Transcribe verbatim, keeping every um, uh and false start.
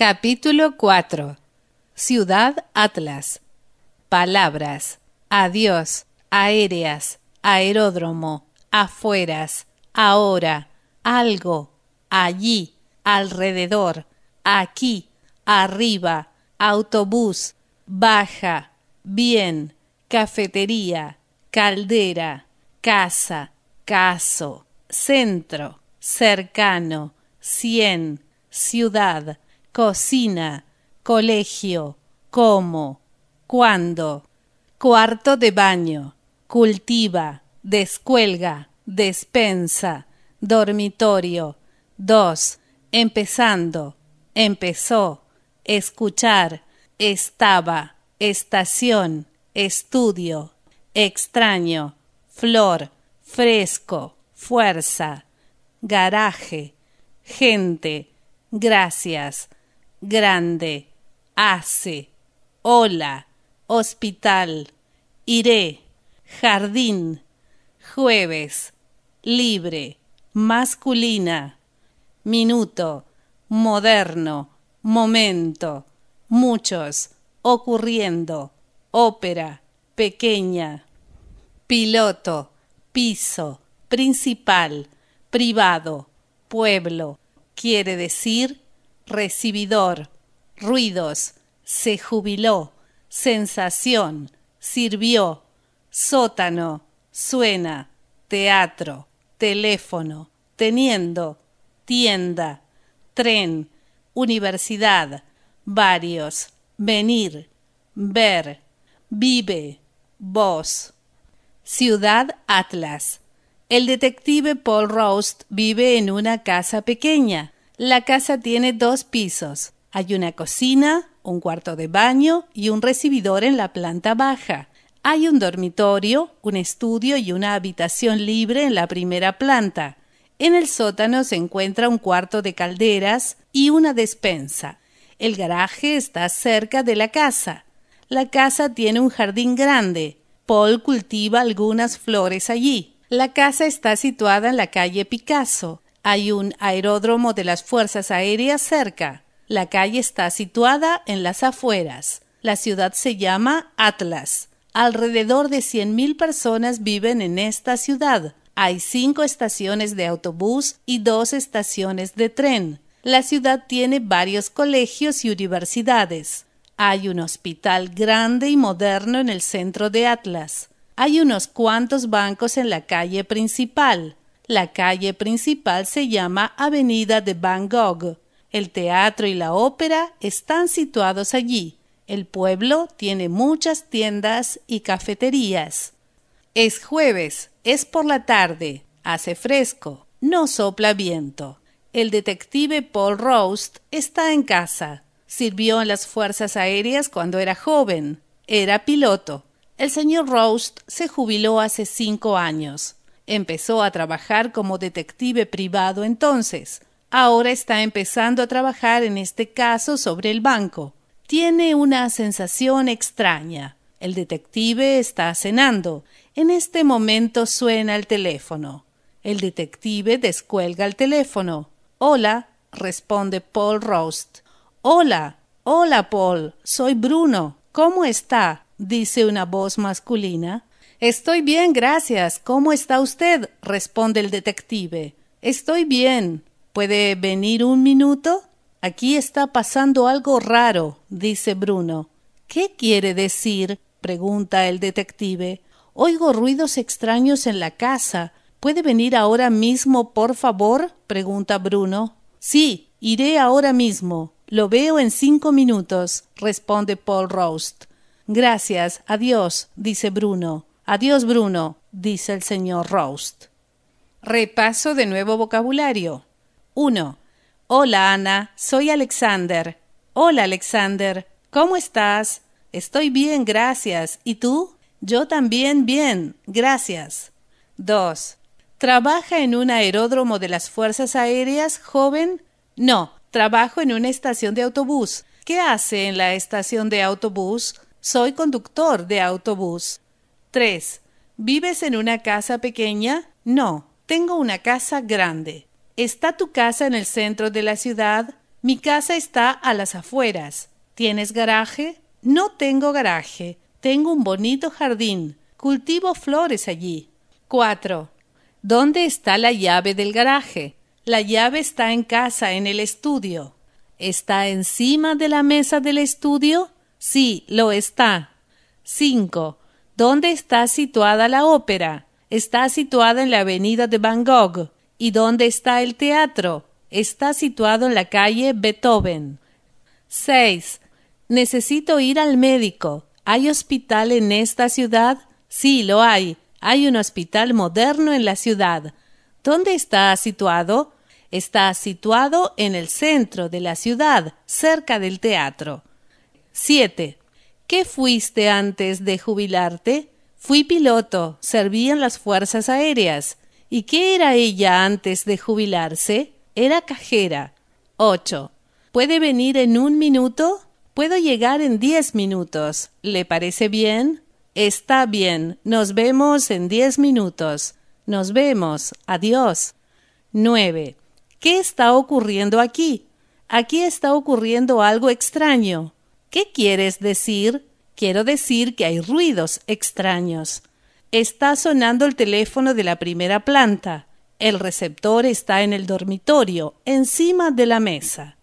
Capítulo cuatro. Ciudad Atlas. Palabras: adiós, aéreas, aeródromo, afueras, ahora, algo, allí, alrededor, aquí, arriba, autobús, baja, bien, cafetería, caldera, casa, caso, centro, cercano, cien, ciudad, cocina, colegio, cómo, cuándo, cuarto de baño, cultiva, descuelga, despensa, dormitorio, dos, empezando, empezó, escuchar, estaba, estación, estudio, extraño, flor, fresco, fuerza, garaje, gente, gracias, grande, hace, hola, hospital, iré, jardín, jueves, libre, masculina, minuto, moderno, momento, muchos, ocurriendo, ópera, pequeña, piloto, piso, principal, privado, pueblo, quiere decir recibidor, ruidos, se jubiló, sensación, sirvió, sótano, suena, teatro, teléfono, teniendo, tienda, tren, universidad, varios, venir, ver, vive, voz. Ciudad Atlas. El detective Paul Roust vive en una casa pequeña. La casa tiene dos pisos. Hay una cocina, un cuarto de baño y un recibidor en la planta baja. Hay un dormitorio, un estudio y una habitación libre en la primera planta. En el sótano se encuentra un cuarto de calderas y una despensa. El garaje está cerca de la casa. La casa tiene un jardín grande. Paul cultiva algunas flores allí. La casa está situada en la calle Picasso. Hay un aeródromo de las Fuerzas Aéreas cerca. La calle está situada en las afueras. La ciudad se llama Atlas. Alrededor de cien mil personas viven en esta ciudad. Hay cinco estaciones de autobús y dos estaciones de tren. La ciudad tiene varios colegios y universidades. Hay un hospital grande y moderno en el centro de Atlas. Hay unos cuantos bancos en la calle principal. La calle principal se llama Avenida de Van Gogh. El teatro y la ópera están situados allí. El pueblo tiene muchas tiendas y cafeterías. Es jueves, es por la tarde, hace fresco, no sopla viento. El detective Paul Roust está en casa. Sirvió en las Fuerzas Aéreas cuando era joven. Era piloto. El señor Roust se jubiló hace cinco años. Empezó a trabajar como detective privado entonces. Ahora está empezando a trabajar en este caso sobre el banco. Tiene una sensación extraña. El detective está cenando. En este momento suena el teléfono. El detective descuelga el teléfono. «Hola», responde Paul Roust. «Hola, hola Paul, soy Bruno. ¿Cómo está?», dice una voz masculina. «Estoy bien, gracias. ¿Cómo está usted?», responde el detective. «Estoy bien. ¿Puede venir un minuto? Aquí está pasando algo raro», dice Bruno. «¿Qué quiere decir?», pregunta el detective. «Oigo ruidos extraños en la casa. ¿Puede venir ahora mismo, por favor?», pregunta Bruno. «Sí, iré ahora mismo. Lo veo en cinco minutos», responde Paul Roust. «Gracias, adiós», dice Bruno. «Adiós, Bruno», dice el señor Roust. Repaso de nuevo vocabulario. uno. Hola, Ana, soy Alexander. Hola, Alexander. ¿Cómo estás? Estoy bien, gracias. ¿Y tú? Yo también bien, gracias. dos. ¿Trabaja en un aeródromo de las Fuerzas Aéreas, joven? No, trabajo en una estación de autobús. ¿Qué hace en la estación de autobús? Soy conductor de autobús. tres. ¿Vives en una casa pequeña? No, tengo una casa grande. ¿Está tu casa en el centro de la ciudad? Mi casa está a las afueras. ¿Tienes garaje? No tengo garaje. Tengo un bonito jardín. Cultivo flores allí. cuatro. ¿Dónde está la llave del garaje? La llave está en casa, en el estudio. ¿Está encima de la mesa del estudio? Sí, lo está. cinco. ¿Dónde está situada la ópera? Está situada en la avenida de Van Gogh. ¿Y dónde está el teatro? Está situado en la calle Beethoven. seis. Necesito ir al médico. ¿Hay hospital en esta ciudad? Sí, lo hay. Hay un hospital moderno en la ciudad. ¿Dónde está situado? Está situado en el centro de la ciudad, cerca del teatro. siete. ¿Qué fuiste antes de jubilarte? Fui piloto, serví en las fuerzas aéreas. ¿Y qué era ella antes de jubilarse? Era cajera. ocho. ¿Puede venir en un minuto? Puedo llegar en diez minutos. ¿Le parece bien? Está bien. Nos vemos en diez minutos. Nos vemos. Adiós. nueve. ¿Qué está ocurriendo aquí? Aquí está ocurriendo algo extraño. ¿Qué quieres decir? Quiero decir que hay ruidos extraños. Está sonando el teléfono de la primera planta. El receptor está en el dormitorio, encima de la mesa.